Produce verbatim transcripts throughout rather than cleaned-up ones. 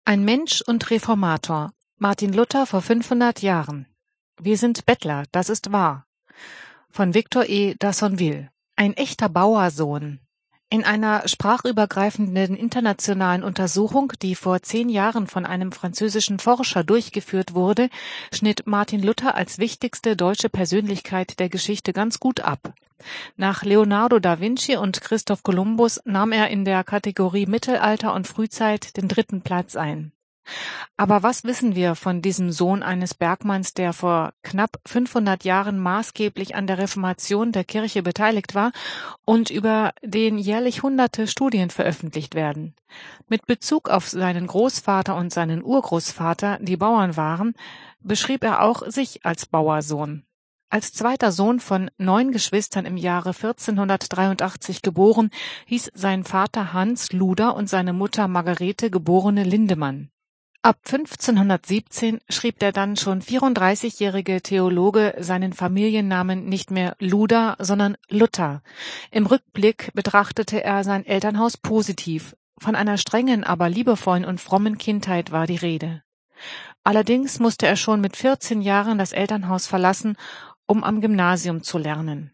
Ein Mensch und Reformator. Martin Luther vor fünfhundert Jahren. Wir sind Bettler, das ist wahr. Von Victor E. d'Assonville. Ein echter Bauersohn. In einer sprachübergreifenden internationalen Untersuchung, die vor zehn Jahren von einem französischen Forscher durchgeführt wurde, schnitt Martin Luther als wichtigste deutsche Persönlichkeit der Geschichte ganz gut ab. Nach Leonardo da Vinci und Christoph Kolumbus nahm er in der Kategorie Mittelalter und Frühzeit den dritten Platz ein. Aber was wissen wir von diesem Sohn eines Bergmanns, der vor knapp fünfhundert Jahren maßgeblich an der Reformation der Kirche beteiligt war und über den jährlich hunderte Studien veröffentlicht werden? Mit Bezug auf seinen Großvater und seinen Urgroßvater, die Bauern waren, beschrieb er auch sich als Bauersohn. Als zweiter Sohn von neun Geschwistern im Jahre vierzehnhundertdreiundachtzig geboren, hieß sein Vater Hans Luder und seine Mutter Margarete geborene Lindemann. Ab fünfzehnhundertsiebzehn schrieb der dann schon vierunddreißigjährige Theologe seinen Familiennamen nicht mehr Luder, sondern Luther. Im Rückblick betrachtete er sein Elternhaus positiv. Von einer strengen, aber liebevollen und frommen Kindheit war die Rede. Allerdings musste er schon mit vierzehn Jahren das Elternhaus verlassen, um am Gymnasium zu lernen.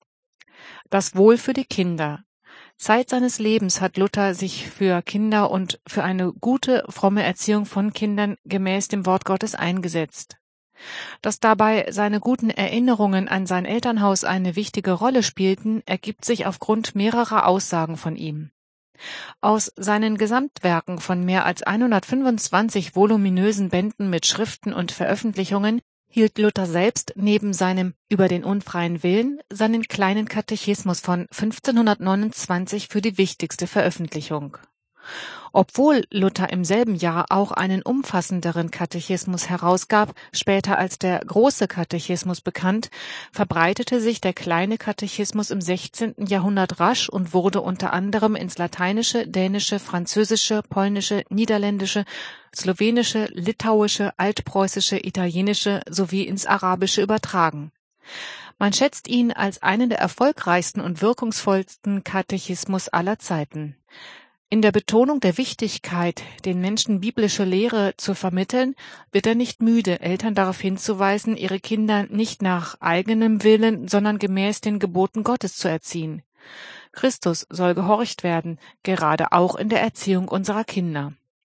Das Wohl für die Kinder. Zeit seines Lebens hat Luther sich für Kinder und für eine gute, fromme Erziehung von Kindern gemäß dem Wort Gottes eingesetzt. Dass dabei seine guten Erinnerungen an sein Elternhaus eine wichtige Rolle spielten, ergibt sich aufgrund mehrerer Aussagen von ihm. Aus seinen Gesamtwerken von mehr als hundertfünfundzwanzig voluminösen Bänden mit Schriften und Veröffentlichungen hielt Luther selbst neben seinem Über den unfreien Willen seinen kleinen Katechismus von fünfzehnhundertneunundzwanzig für die wichtigste Veröffentlichung. Obwohl Luther im selben Jahr auch einen umfassenderen Katechismus herausgab, später als der Große Katechismus bekannt, verbreitete sich der kleine Katechismus im sechzehnten Jahrhundert rasch und wurde unter anderem ins Lateinische, Dänische, Französische, Polnische, Niederländische, Slowenische, Litauische, Altpreußische, Italienische sowie ins Arabische übertragen. Man schätzt ihn als einen der erfolgreichsten und wirkungsvollsten Katechismus aller Zeiten. In der Betonung der Wichtigkeit, den Menschen biblische Lehre zu vermitteln, wird er nicht müde, Eltern darauf hinzuweisen, ihre Kinder nicht nach eigenem Willen, sondern gemäß den Geboten Gottes zu erziehen. Christus soll gehorcht werden, gerade auch in der Erziehung unserer Kinder.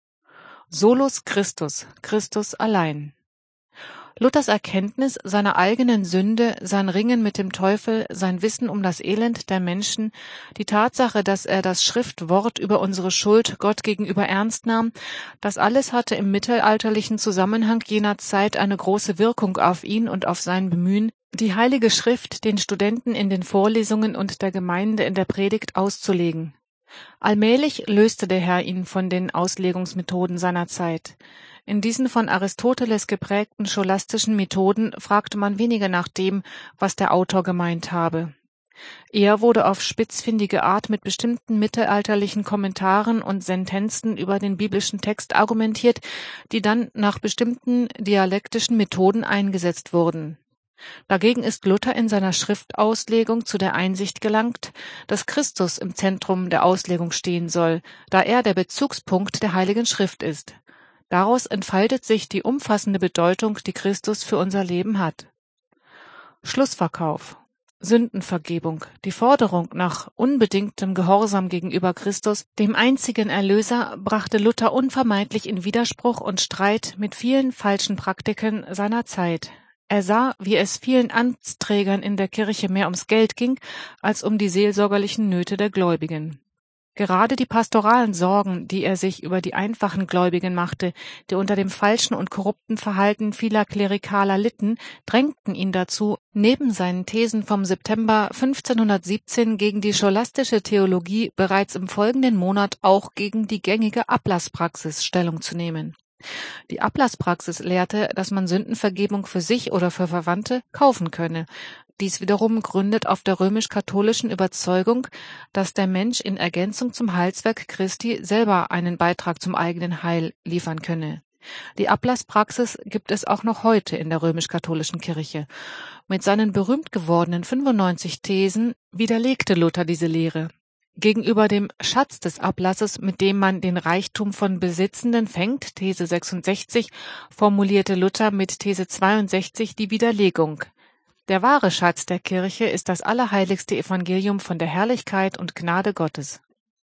Solus Christus, Christus allein. Luthers Erkenntnis seiner eigenen Sünde, sein Ringen mit dem Teufel, sein Wissen um das Elend der Menschen, die Tatsache, dass er das Schriftwort über unsere Schuld Gott gegenüber ernst nahm, das alles hatte im mittelalterlichen Zusammenhang jener Zeit eine große Wirkung auf ihn und auf sein Bemühen, die Heilige Schrift den Studenten in den Vorlesungen und der Gemeinde in der Predigt auszulegen. Allmählich löste der Herr ihn von den Auslegungsmethoden seiner Zeit. In diesen von Aristoteles geprägten scholastischen Methoden fragte man weniger nach dem, was der Autor gemeint habe. Er wurde auf spitzfindige Art mit bestimmten mittelalterlichen Kommentaren und Sentenzen über den biblischen Text argumentiert, die dann nach bestimmten dialektischen Methoden eingesetzt wurden. Dagegen ist Luther in seiner Schriftauslegung zu der Einsicht gelangt, dass Christus im Zentrum der Auslegung stehen soll, da er der Bezugspunkt der Heiligen Schrift ist. Daraus entfaltet sich die umfassende Bedeutung, die Christus für unser Leben hat. Schlussverkauf. Sündenvergebung. Die Forderung nach unbedingtem Gehorsam gegenüber Christus, dem einzigen Erlöser, brachte Luther unvermeidlich in Widerspruch und Streit mit vielen falschen Praktiken seiner Zeit. Er sah, wie es vielen Amtsträgern in der Kirche mehr ums Geld ging, als um die seelsorgerlichen Nöte der Gläubigen. Gerade die pastoralen Sorgen, die er sich über die einfachen Gläubigen machte, die unter dem falschen und korrupten Verhalten vieler Klerikaler litten, drängten ihn dazu, neben seinen Thesen vom September fünfzehnhundertsiebzehn gegen die scholastische Theologie bereits im folgenden Monat auch gegen die gängige Ablasspraxis Stellung zu nehmen. Die Ablasspraxis lehrte, dass man Sündenvergebung für sich oder für Verwandte kaufen könne. Dies wiederum gründet auf der römisch-katholischen Überzeugung, dass der Mensch in Ergänzung zum Heilswerk Christi selber einen Beitrag zum eigenen Heil liefern könne. Die Ablasspraxis gibt es auch noch heute in der römisch-katholischen Kirche. Mit seinen berühmt gewordenen fünfundneunzig Thesen widerlegte Luther diese Lehre. Gegenüber dem Schatz des Ablasses, mit dem man den Reichtum von Besitzenden fängt, These sechsundsechzig, formulierte Luther mit These zweiundsechzig die Widerlegung. Der wahre Schatz der Kirche ist das allerheiligste Evangelium von der Herrlichkeit und Gnade Gottes.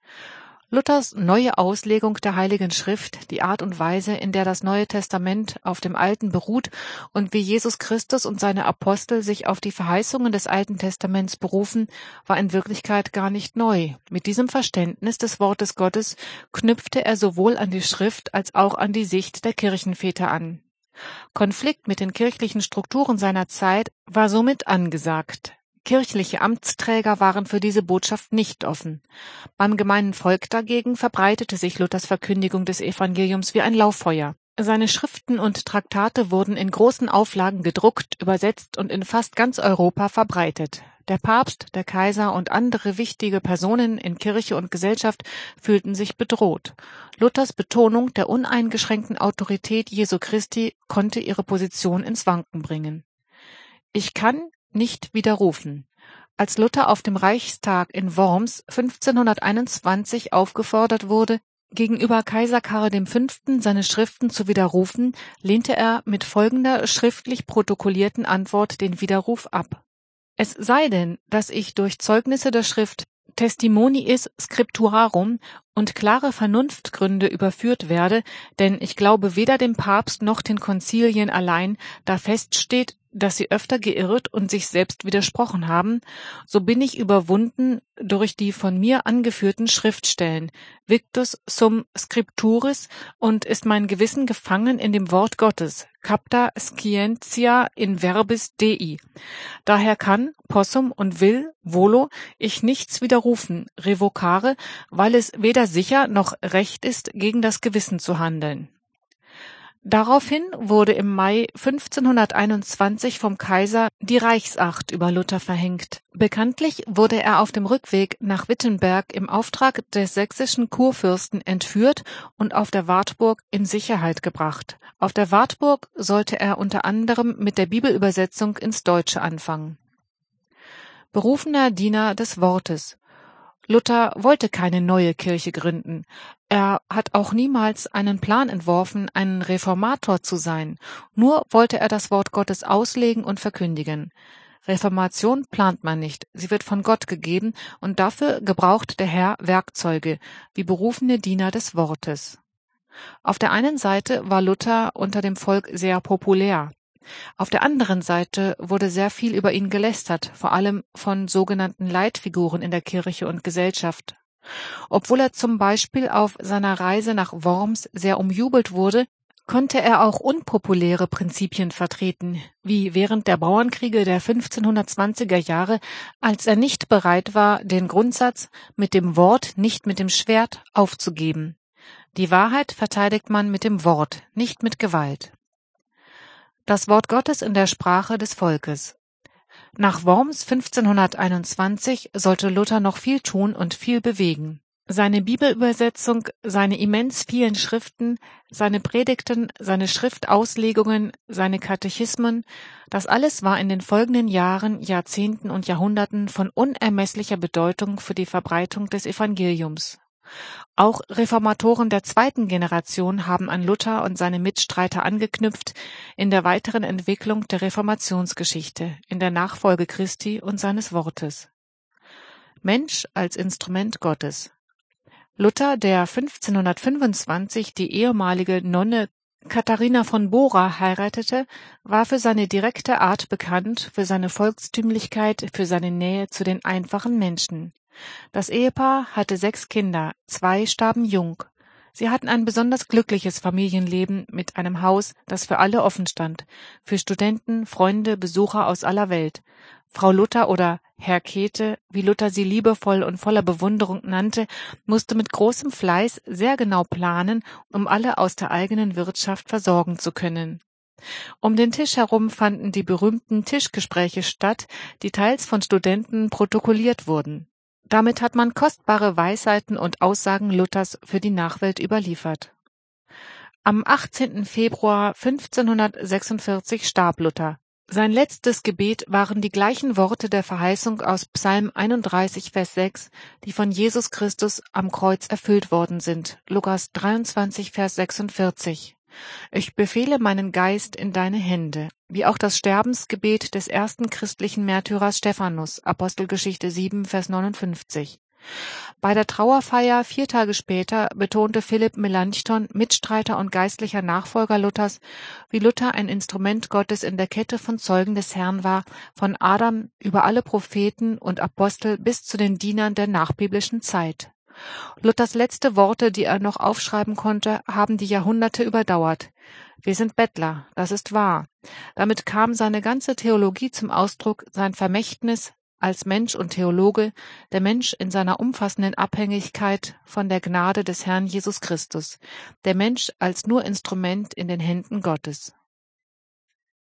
Luthers neue Auslegung der Heiligen Schrift, die Art und Weise, in der das Neue Testament auf dem Alten beruht und wie Jesus Christus und seine Apostel sich auf die Verheißungen des Alten Testaments berufen, war in Wirklichkeit gar nicht neu. Mit diesem Verständnis des Wortes Gottes knüpfte er sowohl an die Schrift als auch an die Sicht der Kirchenväter an. Konflikt mit den kirchlichen Strukturen seiner Zeit war somit angesagt. Kirchliche Amtsträger waren für diese Botschaft nicht offen. Beim gemeinen Volk dagegen verbreitete sich Luthers Verkündigung des Evangeliums wie ein Lauffeuer. Seine Schriften und Traktate wurden in großen Auflagen gedruckt, übersetzt und in fast ganz Europa verbreitet. Der Papst, der Kaiser und andere wichtige Personen in Kirche und Gesellschaft fühlten sich bedroht. Luthers Betonung der uneingeschränkten Autorität Jesu Christi konnte ihre Position ins Wanken bringen. Ich kann nicht widerrufen. Als Luther auf dem Reichstag in Worms fünfzehnhunderteinundzwanzig aufgefordert wurde, gegenüber Kaiser Karl der Fünfte seine Schriften zu widerrufen, lehnte er mit folgender schriftlich protokollierten Antwort den Widerruf ab. Es sei denn, dass ich durch Zeugnisse der Schrift Testimoniis Scripturarum und klare Vernunftgründe überführt werde, denn ich glaube weder dem Papst noch den Konzilien allein, da feststeht, dass sie öfter geirrt und sich selbst widersprochen haben, so bin ich überwunden durch die von mir angeführten Schriftstellen, Victus sum Scripturis, und ist mein Gewissen gefangen in dem Wort Gottes, capta scientia in verbis Dei. Daher kann, possum und will, volo, ich nichts widerrufen, revocare, weil es weder sicher noch recht ist, gegen das Gewissen zu handeln. Daraufhin wurde im Mai fünfzehnhunderteinundzwanzig vom Kaiser die Reichsacht über Luther verhängt. Bekanntlich wurde er auf dem Rückweg nach Wittenberg im Auftrag des sächsischen Kurfürsten entführt und auf der Wartburg in Sicherheit gebracht. Auf der Wartburg sollte er unter anderem mit der Bibelübersetzung ins Deutsche anfangen. Berufener Diener des Wortes. Luther wollte keine neue Kirche gründen. Er hat auch niemals einen Plan entworfen, ein Reformator zu sein. Nur wollte er das Wort Gottes auslegen und verkündigen. Reformation plant man nicht, sie wird von Gott gegeben und dafür gebraucht der Herr Werkzeuge, wie berufene Diener des Wortes. Auf der einen Seite war Luther unter dem Volk sehr populär. Auf der anderen Seite wurde sehr viel über ihn gelästert, vor allem von sogenannten Leitfiguren in der Kirche und Gesellschaft. Obwohl er zum Beispiel auf seiner Reise nach Worms sehr umjubelt wurde, konnte er auch unpopuläre Prinzipien vertreten, wie während der Bauernkriege der fünfzehnhundertzwanziger Jahre, als er nicht bereit war, den Grundsatz mit dem Wort, nicht mit dem Schwert aufzugeben. Die Wahrheit verteidigt man mit dem Wort, nicht mit Gewalt. Das Wort Gottes in der Sprache des Volkes. Nach Worms fünfzehnhunderteinundzwanzig sollte Luther noch viel tun und viel bewegen. Seine Bibelübersetzung, seine immens vielen Schriften, seine Predigten, seine Schriftauslegungen, seine Katechismen, das alles war in den folgenden Jahren, Jahrzehnten und Jahrhunderten von unermesslicher Bedeutung für die Verbreitung des Evangeliums. Auch Reformatoren der zweiten Generation haben an Luther und seine Mitstreiter angeknüpft in der weiteren Entwicklung der Reformationsgeschichte, in der Nachfolge Christi und seines Wortes. Mensch als Instrument Gottes. Luther, der fünfzehnhundertfünfundzwanzig die ehemalige Nonne Katharina von Bora heiratete, war für seine direkte Art bekannt, für seine Volkstümlichkeit, für seine Nähe zu den einfachen Menschen. Das Ehepaar hatte sechs Kinder, zwei starben jung. Sie hatten ein besonders glückliches Familienleben mit einem Haus, das für alle offen stand, für Studenten, Freunde, Besucher aus aller Welt. Frau Luther oder Herr Käthe, wie Luther sie liebevoll und voller Bewunderung nannte, musste mit großem Fleiß sehr genau planen, um alle aus der eigenen Wirtschaft versorgen zu können. Um den Tisch herum fanden die berühmten Tischgespräche statt, die teils von Studenten protokolliert wurden. Damit hat man kostbare Weisheiten und Aussagen Luthers für die Nachwelt überliefert. Am achtzehnten Februar fünfzehnhundertsechsundvierzig starb Luther. Sein letztes Gebet waren die gleichen Worte der Verheißung aus Psalm einunddreißig, Vers sechs, die von Jesus Christus am Kreuz erfüllt worden sind. Lukas dreiundzwanzig, Vers sechsundvierzig. Ich befehle meinen Geist in deine Hände, wie auch das Sterbensgebet des ersten christlichen Märtyrers Stephanus, Apostelgeschichte sieben, Vers neunundfünfzig. Bei der Trauerfeier vier Tage später betonte Philipp Melanchthon, Mitstreiter und geistlicher Nachfolger Luthers, wie Luther ein Instrument Gottes in der Kette von Zeugen des Herrn war, von Adam über alle Propheten und Apostel bis zu den Dienern der nachbiblischen Zeit. Luthers letzte Worte, die er noch aufschreiben konnte, haben die Jahrhunderte überdauert. Wir sind Bettler, das ist wahr. Damit kam seine ganze Theologie zum Ausdruck, sein Vermächtnis als Mensch und Theologe, der Mensch in seiner umfassenden Abhängigkeit von der Gnade des Herrn Jesus Christus, der Mensch als nur Instrument in den Händen Gottes.